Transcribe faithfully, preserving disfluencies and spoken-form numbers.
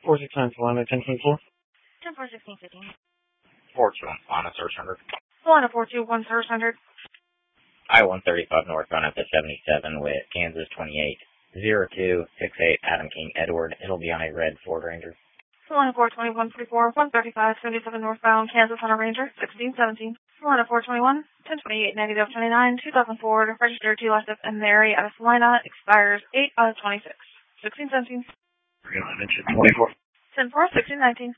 four six nine Solana, ten twenty-four. ten four sixteen fifteen. four two one Solana, Search Hundred. Solana four two one Search Hundred. I one thirty-five northbound at the seventy-seven with Kansas twenty-eight zero two six eight Adam King Edward. It'll be on a red Ford Ranger. Solana four twenty-one forty-four one thirty-five seventy-seven northbound Kansas on a Ranger sixteen seventeen. Solana four twenty-one ten twenty-eight negative twenty-nine two thousand Ford registered to Lester and Mary out of Salina expires eight out of twenty-six. sixteen seventeen. We're going to mention twenty-four. ten four sixteen nineteen.